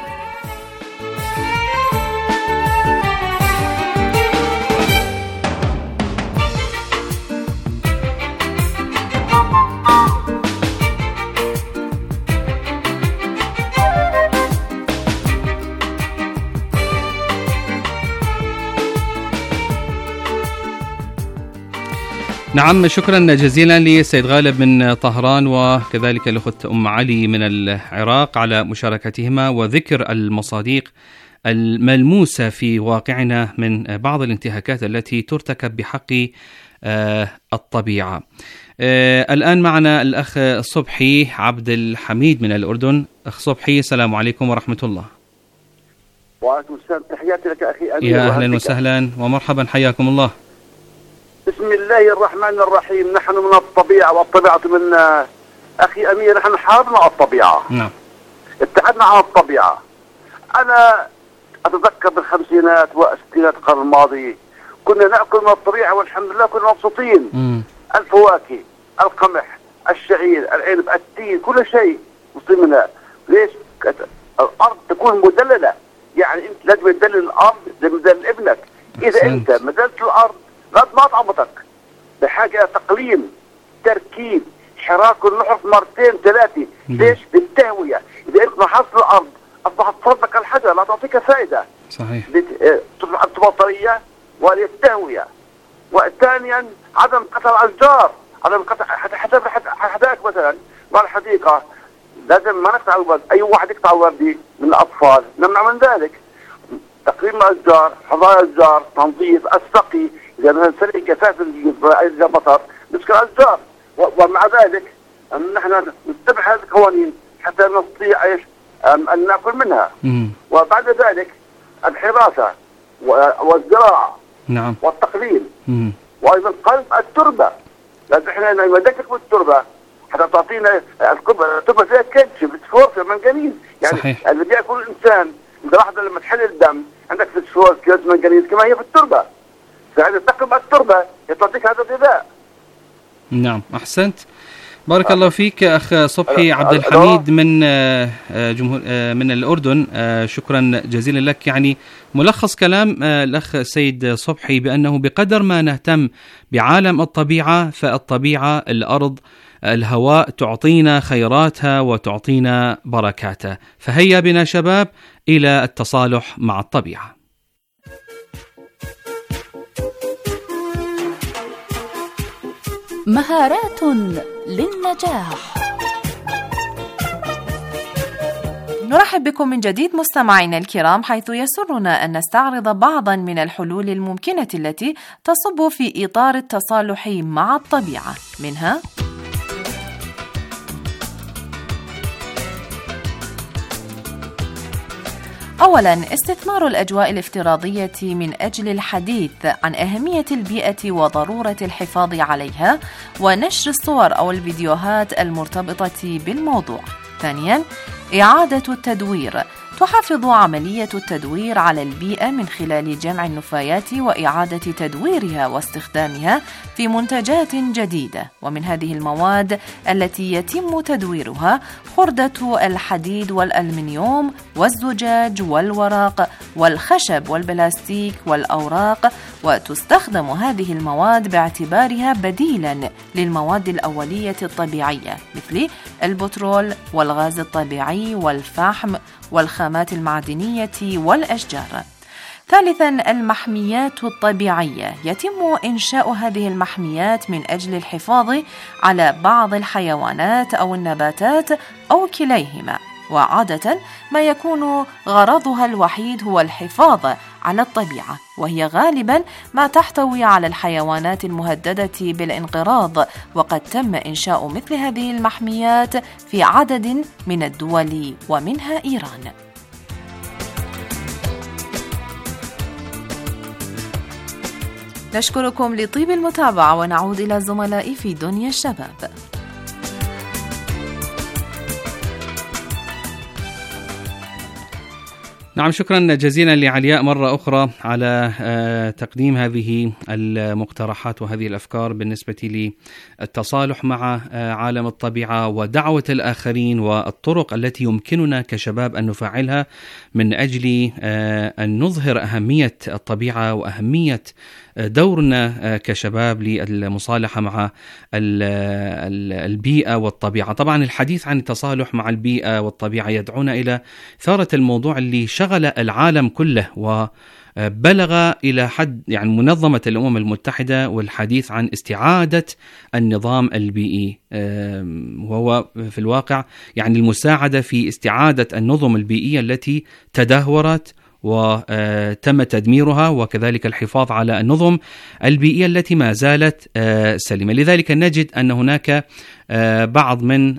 نعم، شكرا جزيلا لسيد غالب من طهران، وكذلك الأخت أم علي من العراق على مشاركتهما وذكر المصادق الملموسة في واقعنا من بعض الانتهاكات التي ترتكب بحق الطبيعة. الآن معنا الأخ صبحي عبد الحميد من الأردن. أخ صبحي، السلام عليكم ورحمة الله. وعليكم السلام، تحياتي لك أخي أمين. يا أهلا وسهلا ومرحبا، حياكم الله. بسم الله الرحمن الرحيم. نحن من الطبيعة والطبيعة منا. أخي أمير، نحن حاربنا على الطبيعة. نعم. ابتعدنا عن الطبيعة. أنا أتذكر بالخمسينات والستينات القرن الماضي كنا نأكل من الطبيعة والحمد لله كنا مبسوطين. م. الفواكه، القمح، الشعير، العنب، التين، كل شيء مبسوطين منها. ليش؟ الأرض تكون مدللة، يعني أنت لازم تدلل الأرض زي ما تدلل ابنك. إذا أحسنت. أنت مدلت الأرض ما تعبطك، بحاجة تقليم، تركيب، حراك النحف مرتين ثلاثة. ليش؟ بالتهوية. إذا أنت نحصت الأرض أصبحت فرضك الحجر، لا تعطيك فائدة. صحيح. تصبح البطارية والتهوية. وثانيا عدم قطع الأشجار، عدم قطع حتى حسب حدائق مثلا مع الحديقة لازم ما نقطع الورد. أي واحد يقطع وردي من الأطفال نمنع من ذلك. تقليم الأشجار، حفاظ الأشجار، تنظيف، السقي. إذا مثلا سرق كثافة إذا مطر نسكن الأشجار. ومع ذلك نحن نتبع هذه القوانين حتى نستطيع ايش أن نأكل منها. مم. وبعد ذلك الحراسة والزراعة. نعم. والتقليم. مم. وأيضا قلب التربة. لازم احنا نمدكك بالتربة حتى تعطينا التربة فيها كالسيوم، فوسفور، فيها منجنيز. يعني صحيح. اللي بيأكل الإنسان لحظة لما تحلل الدم عندك فوسفور، كالسيوم، منجنيز كما هي في التربة. فهذا تقلب التربة تعطيك هذا الغذاء. نعم، أحسنت. بارك الله فيك أخ صبحي عبد الحميد من جمهور من الأردن. شكرا جزيلا لك. يعني ملخص كلام الأخ السيد صبحي بأنه بقدر ما نهتم بعالم الطبيعة، فالطبيعة الأرض الهواء تعطينا خيراتها وتعطينا بركاتها. فهيا بنا شباب إلى التصالح مع الطبيعة. مهارات للنجاح. نرحب بكم من جديد مستمعينا الكرام، حيث يسرنا أن نستعرض بعضا من الحلول الممكنة التي تصب في إطار التصالح مع الطبيعة. منها أولاً استثمار الأجواء الافتراضية من أجل الحديث عن أهمية البيئة وضرورة الحفاظ عليها ونشر الصور أو الفيديوهات المرتبطة بالموضوع. ثانياً إعادة التدوير. تحافظ عملية التدوير على البيئة من خلال جمع النفايات وإعادة تدويرها واستخدامها في منتجات جديدة. ومن هذه المواد التي يتم تدويرها خردة الحديد والألمنيوم والزجاج والورق والخشب والبلاستيك والأوراق، وتستخدم هذه المواد باعتبارها بديلا للمواد الأولية الطبيعية مثل البترول والغاز الطبيعي والفحم والخامات المعدنية والأشجار. ثالثاً المحميات الطبيعية. يتم إنشاء هذه المحميات من أجل الحفاظ على بعض الحيوانات أو النباتات أو كليهما، وعادة ما يكون غرضها الوحيد هو الحفاظ على الطبيعة، وهي غالباً ما تحتوي على الحيوانات المهددة بالانقراض. وقد تم إنشاء مثل هذه المحميات في عدد من الدول ومنها إيران. نشكركم لطيب المتابعة، ونعود إلى زملائي في دنيا الشباب. نعم، شكرا جزيلا لعلياء مرة أخرى على تقديم هذه المقترحات وهذه الأفكار بالنسبة للتصالح مع عالم الطبيعة ودعوة الآخرين والطرق التي يمكننا كشباب أن نفعلها من أجل أن نظهر أهمية الطبيعة وأهمية دورنا كشباب للمصالحة مع البيئة والطبيعة. طبعا الحديث عن التصالح مع البيئة والطبيعة يدعونا إلى إثارة الموضوع اللي شغل العالم كله وبلغ إلى حد يعني منظمة الأمم المتحدة والحديث عن استعادة النظام البيئي، وهو في الواقع يعني المساعدة في استعادة النظم البيئية التي تدهورت وتم تدميرها، وكذلك الحفاظ على النظم البيئية التي ما زالت سليمة. لذلك نجد أن هناك بعض من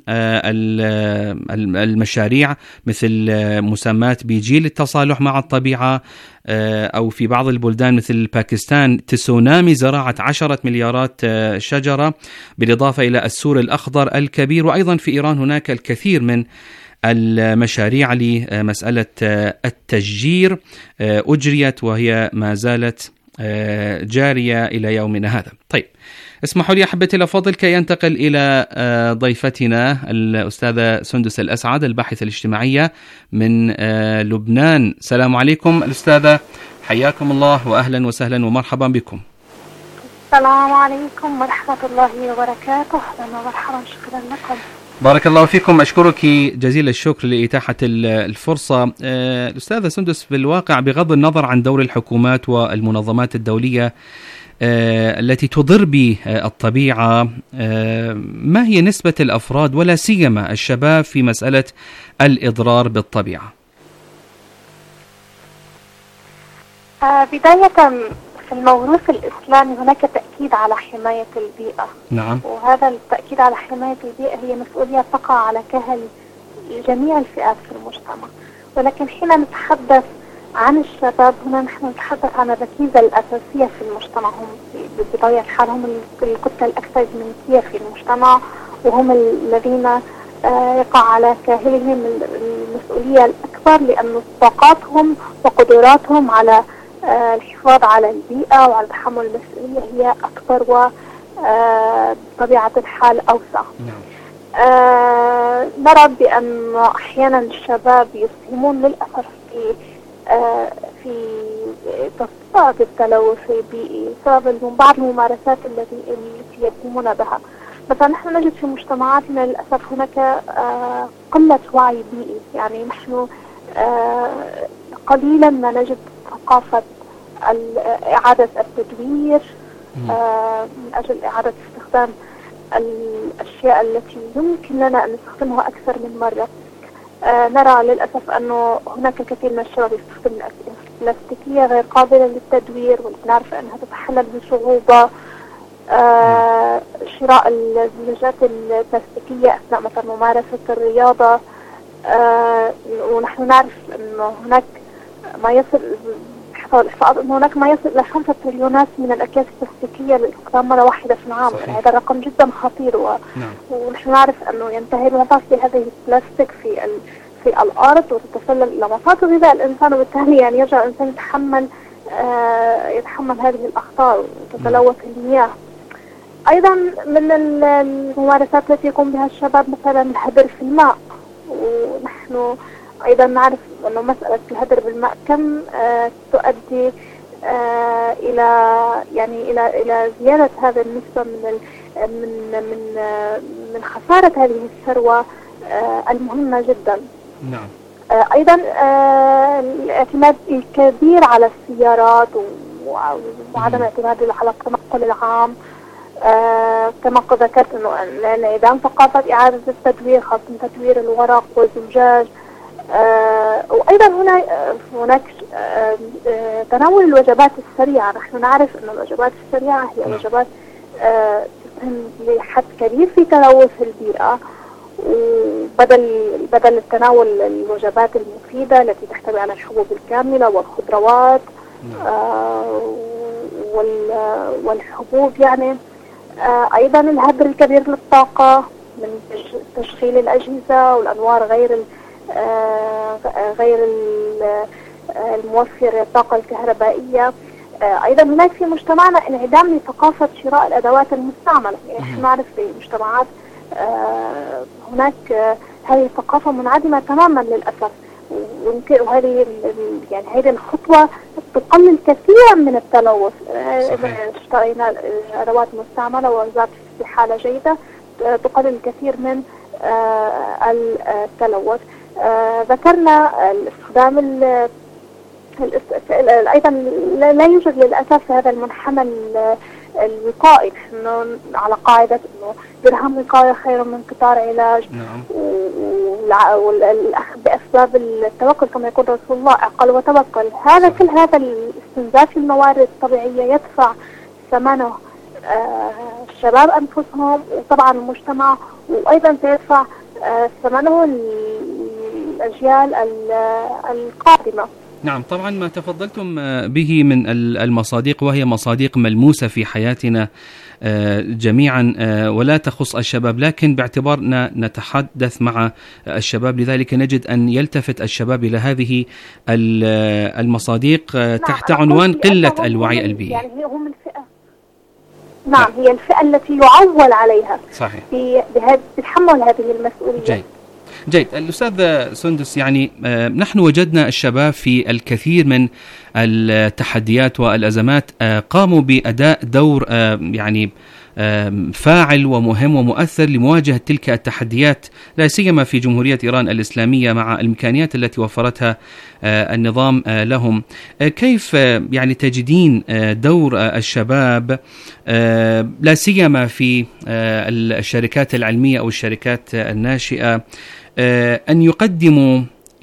المشاريع مثل مسمات بجيل التصالح مع الطبيعة، أو في بعض البلدان مثل باكستان تسونامي زراعة عشرة مليارات شجرة، بالإضافة إلى السور الأخضر الكبير. وأيضا في إيران هناك الكثير من المشاريع لمسألة التشجير أجريت وهي ما زالت جارية إلى يومنا هذا. طيب، اسمحوا لي أحبتي الأفاضل كي ينتقل إلى ضيفتنا الأستاذة سندس الأسعد، الباحثة الاجتماعية من لبنان. السلام عليكم الأستاذة، حياكم الله وأهلا وسهلا ومرحبا بكم. السلام عليكم ورحمة الله وبركاته. أهلا ومرحبا، شكرا لكم. بارك الله فيكم، أشكرك جزيل الشكر لإتاحة الفرصة. الأستاذة سندس، في الواقع بغض النظر عن دور الحكومات والمنظمات الدولية التي تضر بالطبيعة، ما هي نسبة الأفراد ولا سيما الشباب في مسألة الإضرار بالطبيعة؟ بداية في الموروث الإسلامي هناك تأكيد على حماية البيئة. نعم. وهذا التأكيد على حماية البيئة هي مسؤولية تقع على كاهل جميع الفئات في المجتمع، ولكن حين نتحدث عن الشباب هنا نحن نتحدث عن الركيزة الأساسية في المجتمع. هم بطبيعة الحال هم الكتلة الأكثر جنسية في المجتمع، وهم الذين يقع على كاهلهم المسؤولية الأكبر، لأن طاقاتهم وقدراتهم على الحفاظ على البيئة وعلى تحمل المسؤولية هي أكبر بطبيعة الحال أوسع. آه نرى بأن أحيانا الشباب يسهمون للأسف في آه في تصاعد التلوث البيئي بسبب بعض الممارسات التي التي يقومون بها. مثلا نحن نجد في مجتمعاتنا للأسف هناك آه قلة وعي بيئي، يعني نحن آه قليلا ما نجد ثقافة إعادة التدوير آه من أجل إعادة استخدام الأشياء التي يمكن لنا أن نستخدمها أكثر من مرة. آه نرى للأسف أنه هناك الكثير من الشباب يستخدم البلاستيكية غير قابلة للتدوير، ونعرف أنها تتحلل بصعوبة. آه شراء الزجاجات البلاستيكية أثناء مثلا ممارسة الرياضة، آه ونحن نعرف أنه هناك ما يصل الإحصاءات أنه هناك ما يصل إلى خمسة تريليونات من الأكياس البلاستيكية للاستخدام مرة واحدة في العام. يعني هذا رقم جدا خطير، و... نعم. ونحن نعرف أنه ينتهي المطاف بهذه البلاستيك في ال... في الأرض وتتسلل إلى مصادر غذاء الإنسان، وبالتالي يعني يرجع الإنسان يتحمل آه يتحمل هذه الأخطار وتتلوث المياه. أيضا من الممارسات التي يقوم بها الشباب مثلا الهدر في الماء، ونحن أيضا نعرف أنه مسألة الهدر بالماء كم آه تؤدي آه إلى يعني إلى إلى زيادة هذا النسبة من ال من من آه من خسارة هذه الثروة آه المهمة جدا. نعم. آه أيضا آه الاعتماد الكبير على السيارات وعدم الاعتماد على التنقل العام. آه كما قد ذكرت أنه انعدام ثقافة إعادة التدوير، خاصة تدوير الورق والزجاج. آه وأيضا هنا آه هناك آه آه تناول الوجبات السريعة. نحن نعرف أن الوجبات السريعة هي وجبات آه تسهم لحد كبير في تلوث البيئة، وبدل بدل التناول الوجبات المفيدة التي تحتوي على الحبوب الكاملة والخضروات آه والحبوب يعني. آه أيضا الهدر الكبير للطاقة من تشغيل الأجهزة والأنوار غير آه غير الموفر للطاقة الكهربائية. آه أيضا هناك في مجتمعنا انعدام لثقافة شراء الأدوات المستعملة. يعني نحن نعرف في مجتمعات آه هناك آه هذه الثقافة منعدمة تماما للأسف، ويمكن وهذه يعني هذه الخطوة تقلل كثيرا من التلوث. اشترينا أدوات مستعملة ووزعت في حالة جيدة تقلل الكثير من التلوث. ذكرنا الاستخدام أيضا لا يوجد للأسف هذا المنحنى الوقائي. نحن على قاعدة إنه درهم وقاية خير من قطار علاج. نعم. والأخذ بأسباب التوكل كما يقول رسول الله أقل وتوكل. هذا كل هذا الاستنزاف الموارد الطبيعية يدفع ثمنه آه الشباب أنفسهم وطبعا المجتمع، وأيضا سيدفع آه ثمنه الأجيال القادمة. نعم، طبعا ما تفضلتم به من المصادق وهي مصادق ملموسة في حياتنا جميعا ولا تخص الشباب، لكن باعتبارنا نتحدث مع الشباب لذلك نجد أن يلتفت الشباب إلى هذه المصادق تحت عنوان قلة الوعي البيئي. يعني هم الفئة نعم هي الفئة التي يعول عليها صحيح بتحمل هذه المسؤولية. جيد جيد. الأستاذ سندس، يعني نحن وجدنا الشباب في الكثير من التحديات والأزمات قاموا بأداء دور يعني فاعل ومهم ومؤثر لمواجهة تلك التحديات، لا سيما في جمهورية إيران الإسلامية مع الإمكانيات التي وفرتها النظام لهم. كيف يعني تجدين دور الشباب لا سيما في الشركات العلمية أو الشركات الناشئة أن يقدموا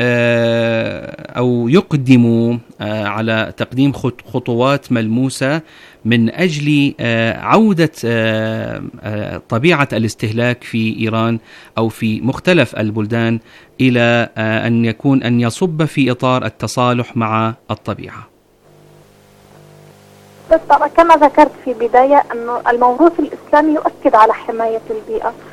أو يقدموا على تقديم خطوات ملموسة من أجل عودة طبيعة الاستهلاك في إيران أو في مختلف البلدان إلى أن يكون أن يصب في إطار التصالح مع الطبيعة؟ بالطبع كما ذكرت في بداية أن الموروث الإسلامي يؤكد على حماية البيئة،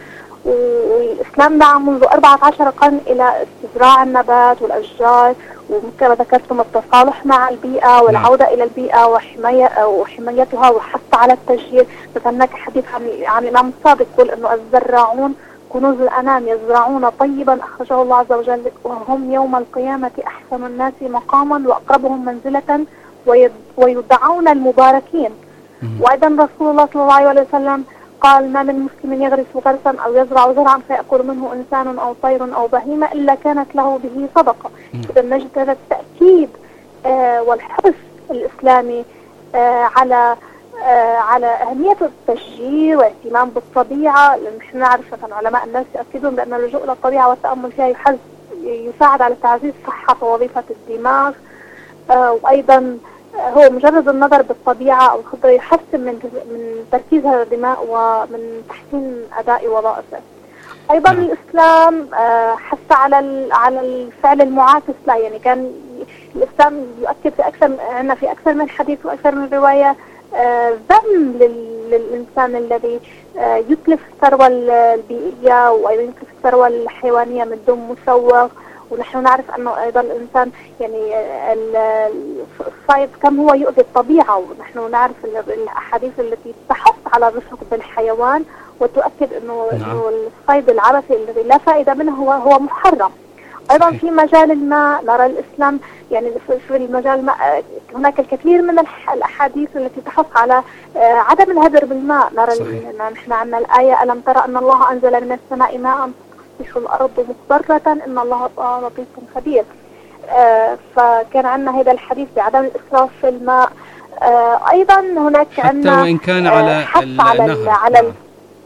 والإسلام دعا منذ أربعة عشر قرن إلى استزراع النبات والأشجار، وكما ذكرتم التصالح مع البيئة والعودة إلى البيئة وحماية وحمايتها والحث على التشجير. مثلا هناك حديث عن عن الإمام الصادق يقول إنه الزراعون كنوز الأنام يزرعون طيبا أخرجه الله عز وجل وهم يوم القيامة أحسن الناس مقاما وأقربهم منزلة ويدعون المباركين. وأيضا رسول الله صلى الله عليه وسلم قال: ما من مسلم يغرس غرسا أو يزرع زرعا فيأكل منه إنسان أو طير أو بهيمة إلا كانت له به صدقة. إذا نجد هذا التأكيد آه والحرص الإسلامي آه على آه على أهمية التشجير واهتمام بالطبيعة، لأن نحن نعرف مثلا علماء الناس يؤكدون بأن اللجوء إلى الطبيعة والتأمل فيها يحز يساعد على تعزيز صحة ووظيفة الدماغ. آه وأيضا هو مجرد النظر بالطبيعة أو الخضرة يحسن من من تركيز هذا الدماء ومن تحسين أداء وظائفه. أيضا الإسلام حث على على الفعل المعاكس له، يعني كان الإسلام يؤكد في أكثر عندنا في أكثر من حديث وأكثر من رواية ذم للإنسان الذي يتلف الثروة البيئية وأيضا يتلف الثروة الحيوانية من دون مسوغ. ونحن نعرف أنه أيضا الإنسان يعني الصيد كم هو يؤذي الطبيعة، ونحن نعرف الأحاديث التي تحث على الرفق بالحيوان وتؤكد أنه نعم. الصيد العبثي الذي لا فائدة منه هو هو محرم. أيضا في مجال الماء نرى الإسلام يعني في المجال الماء هناك الكثير من الأحاديث التي تحث على عدم الهدر بالماء. نرى نحن عندنا الآية: ألم ترى أن الله أنزل من السماء ماء تصبح الأرض مخضرة إن الله لطيف خبير. آه فكان عندنا هذا الحديث بعدم الإسراف في الماء. آه أيضا هناك عندنا حتى وإن كان على حث على ال على ال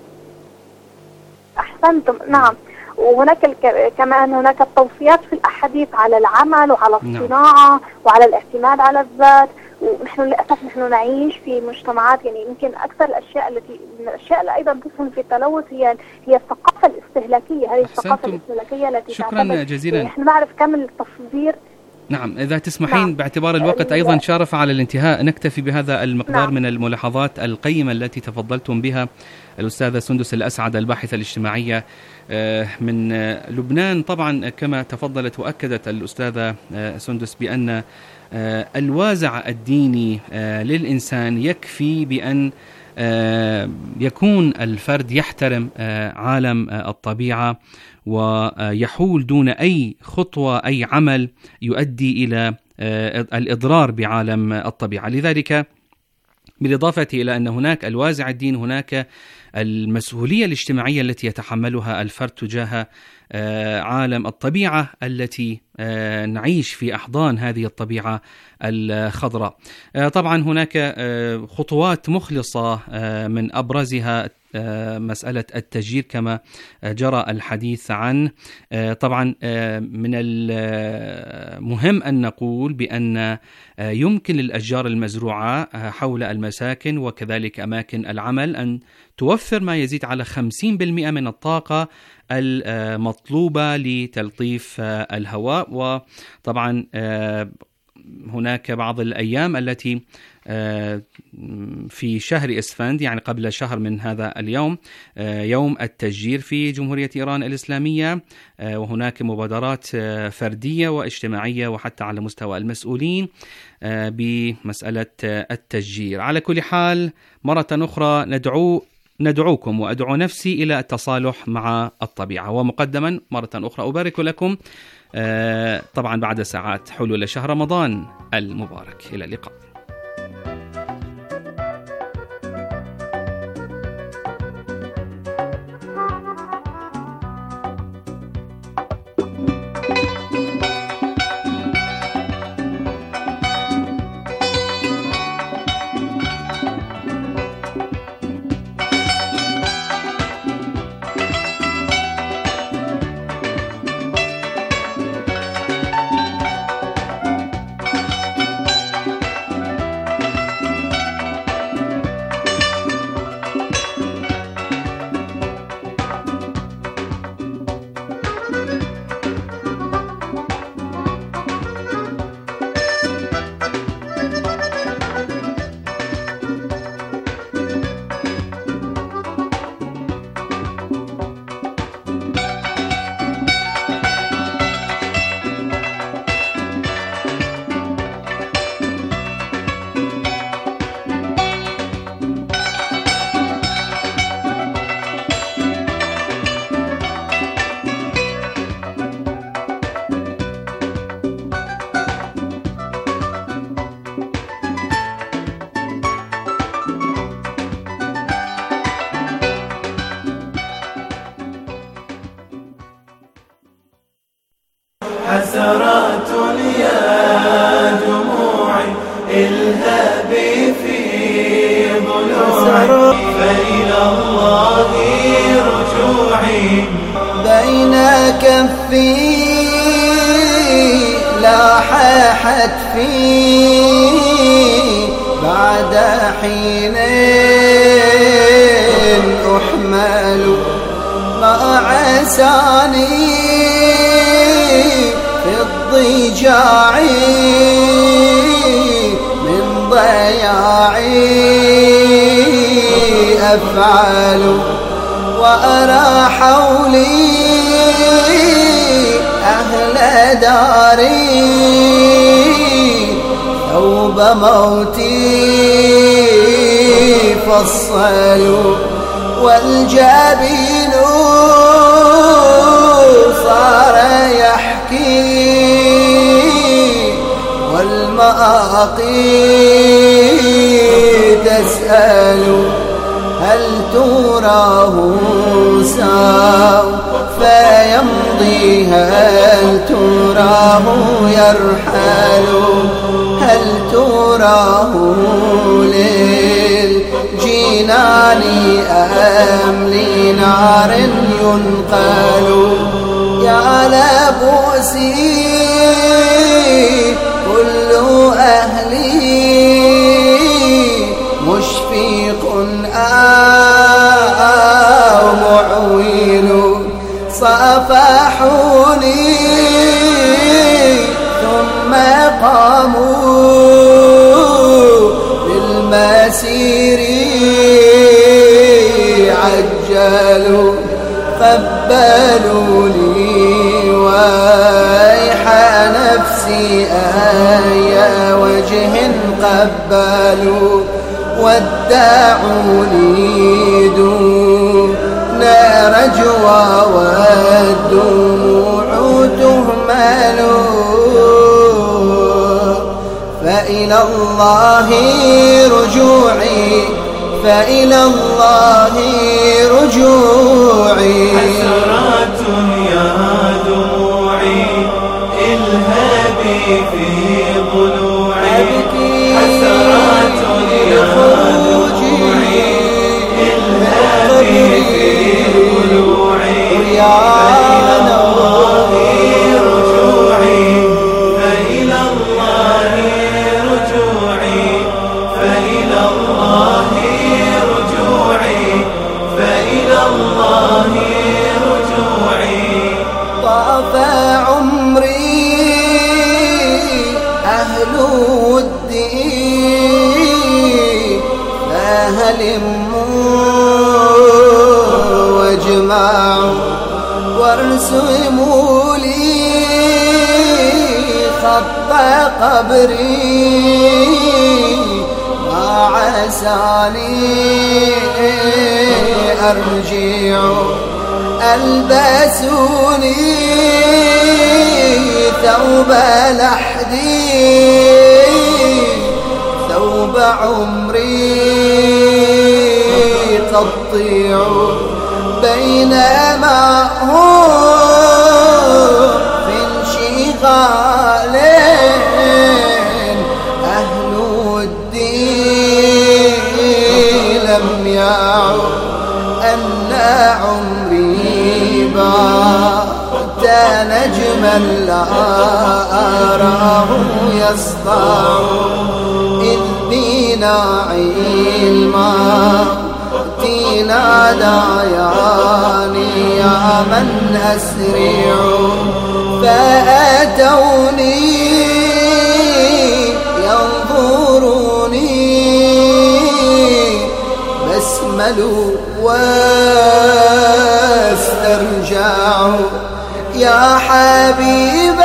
أحسنتم نعم. وهناك الك... كمان هناك التوصيات في الأحاديث على العمل وعلى الصناعة نعم. وعلى الاعتماد على الذات. ونحن للأسف نحن نعيش في مجتمعات يعني يمكن أكثر الأشياء التي من الأشياء اللي أيضا تسهم في التلوث هي هي الثقافة الاستهلاكية. هذه الثقافة الاستهلاكية التي شكرا جزيلا. نحن نعرف كم التصدير. نعم إذا تسمحين نعم. باعتبار الوقت أيضا شارف على الانتهاء نكتفي بهذا المقدار نعم. من الملاحظات القيمة التي تفضلتم بها. الأستاذة سندس الأسعد الباحثة الاجتماعية من لبنان، طبعا كما تفضلت وأكدت الأستاذة سندس بأن الوازع الديني للإنسان يكفي بأن يكون الفرد يحترم عالم الطبيعة ويحول دون أي خطوة أي عمل يؤدي إلى الإضرار بعالم الطبيعة. لذلك بالإضافة إلى أن هناك الوازع الدين هناك المسؤولية الاجتماعية التي يتحملها الفرد تجاه عالم الطبيعة التي نعيش في أحضان هذه الطبيعة الخضراء. طبعا هناك خطوات مخلصة من أبرزها مسألة التشجير كما جرى الحديث عنه. طبعا من المهم أن نقول بأن يمكن للأشجار المزروعة حول المساكن وكذلك أماكن العمل أن توفر ما يزيد على خمسين بالمئة من الطاقة المطلوبة لتلطيف الهواء. وطبعا هناك بعض الأيام التي في شهر إسفند يعني قبل شهر من هذا اليوم يوم التشجير في جمهورية إيران الإسلامية، وهناك مبادرات فردية واجتماعية وحتى على مستوى المسؤولين بمسألة التشجير. على كل حال مرة أخرى ندعو ندعوكم وأدعو نفسي إلى التصالح مع الطبيعة. ومقدما مرة أخرى أبارك لكم طبعا بعد ساعات حلول شهر رمضان المبارك. إلى اللقاء. حسرات يا دموعي الهابي في ضلوعي فإلى الله رجوعي بين كفي لاح حتفي بعد حين أحمل ما عساني في الضجاع من ضياعي أفعل وأرى حولي أهل داري ثوب موتي فصلوا والجبين صار يحكي والمآقي تسأل هل تراه سوف يمضي هل تراه يرحل هل تراه للجنان أم لنار ينقل يا لبوسي كل أهلي مشفق أو معويل صافحوني ثم قاموا بالمسير عجلوا قبلوني ويح نفسي أي وجه قبلوا ودعوني دون رجوى والدموع تهمل فإلى الله رجوعي فإلى الله رجوعي حسرات يا دموعي الهابي في ضلوعي حسرات يا دموعي الهابي في ضلوعي فإلى الله رجوعي فإلى الله رجوعي فإلى الله رجوعي فإلى الله رجوعي طاف عمري أهل الدين فهلموا واجمعوا وارسموا لي خط قبري ما عساني أرجع ألبسوني ثوب لحدي ثوب عمري تطيع بينما هو في انشغال أهل الدين لم يعد أن عمري بات نجما لا أراه يسطع إذ بناعي الموت نادياني يا من أسرع فأتوني ينظروني بسملوا واسترجعوا يا حبيب